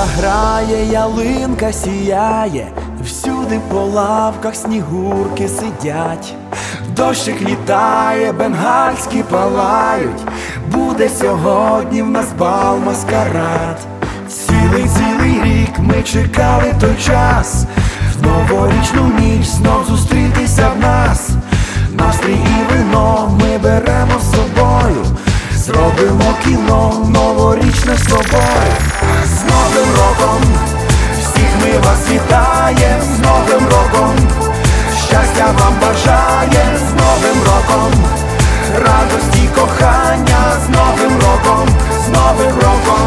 Музика грає, ялинка сіяє, всюди по лавках снігурки сидять. Дощик літає, бенгальські палають, буде сьогодні в нас бал маскарад. Цілий рік ми чекали той час, в новорічну ніч знов зустрітися в нас. Настрій і вино ми беремо з собою, зробимо кіно новорічне з тобою. З Новим роком всіх ми вас вітаєм, з Новим роком щастя вам бажаєм, з Новим роком радості й кохання, з Новим роком, з Новим роком.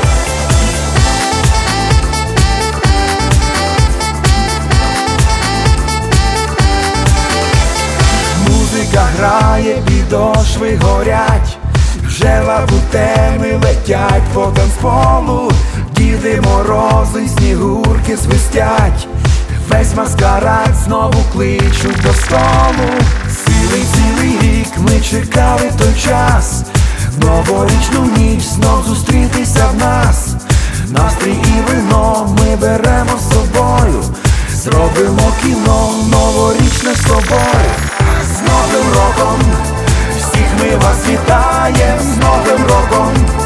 Музика грає, підошви горять, вже лабутени летять по танцполу, Діди Морози, снігурки свистять, весь маскарад знову кличуть до столу. Цілий рік ми чекали той час, в новорічну ніч знов зустрітися в нас. Настрій і вино ми беремо з собою, зробимо кіно новорічне з тобою. З Новим роком всіх ми вас вітаєм, з Новим роком